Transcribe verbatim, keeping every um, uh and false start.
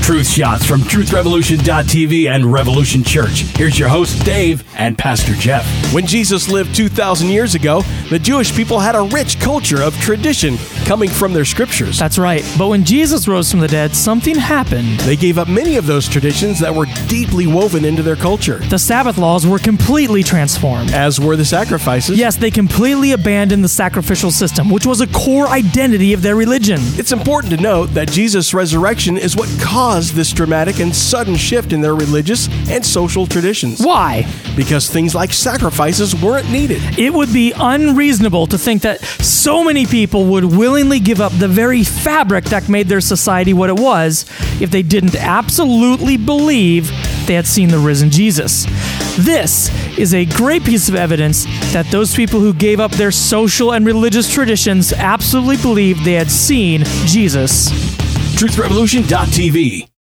Truth shots from truth revolution dot t v and Revolution Church. Here's your host, Dave, and Pastor Jeff. When Jesus lived two thousand years ago, the Jewish people had a rich culture of tradition coming from their scriptures. That's right. But when Jesus rose from the dead, something happened. They gave up many of those traditions that were deeply woven into their culture. The Sabbath laws were completely transformed. As were the sacrifices. Yes, they completely abandoned the sacrificial system, which was a core identity of their religion. It's important to note that Jesus' resurrection is what caused this dramatic and sudden shift in their religious and social traditions. Why? Because things like sacrifices weren't needed. It would be unreasonable to think that so many people would willingly give up the very fabric that made their society what it was if they didn't absolutely believe they had seen the risen Jesus. This is a great piece of evidence that those people who gave up their social and religious traditions absolutely believed they had seen Jesus. truth revolution dot t v